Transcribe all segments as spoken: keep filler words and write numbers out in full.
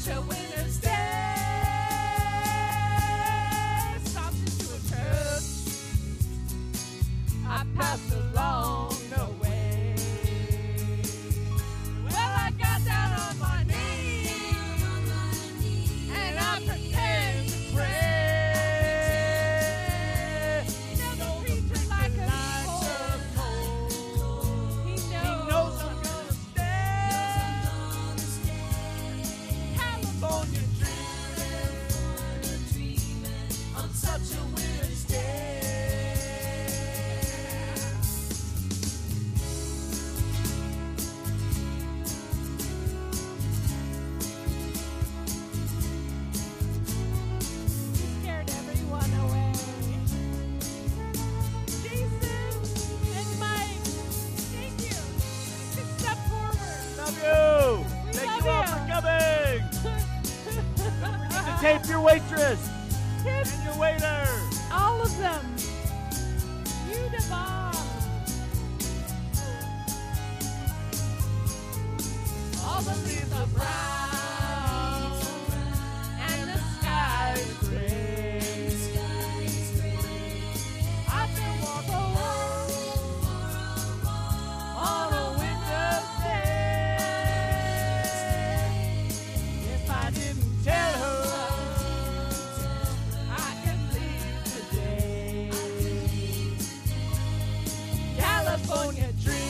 such a winter's day. Stopped into a church. I passed along the way. Well, I got down on my knees and I pretend to pray. He knows the preacher like a cold. He knows I'm gonna stay. California dreaming on such a winter's day. He scared everyone away. Jason and Mike, thank you. Just step forward. Love you. We Thank love you all you. for coming. Don't forget to tape your waitress Tip and your waiter. all of them. You the bomb. All the leaves are brown and the sky is gray. I've been walking on a winter's day. If I didn't tell her I can leave today. California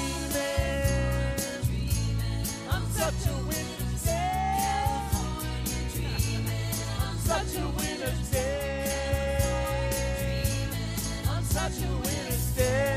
dreaming on such a winter's day. On such a winter's day. On such a winter's day.